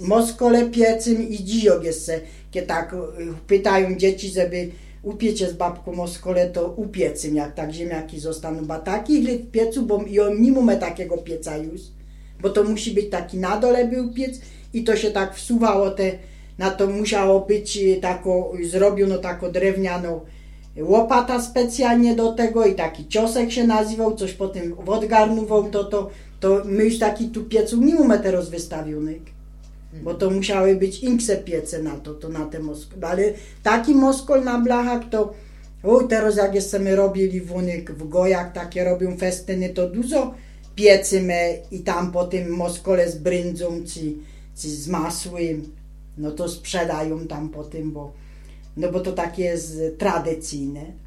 moskole piecym i dziok jest se, kiedy tak pytają dzieci, żeby upiecie z babką moskole, to upiecym, jak tak ziemniaki zostaną, bo taki w piecu, bo i on nie mamy takiego pieca już, bo to musi być taki na dole był piec i to się tak wsuwało, na to musiało być tako, zrobiono taką drewnianą łopata specjalnie do tego i taki ciosek się nazywał, coś potem odgarnował, to my już taki tu pieców nie mamy teraz wystawionych, bo to musiały być inkse piece to na te moskole, ale taki moskol na blachach to teraz jak jesteśmy robili w gojach, takie robią festyny, to dużo piecymy i tam potem moskole z bryndzą czy z masłem, no to sprzedają tam potem, bo to takie jest tradycyjne.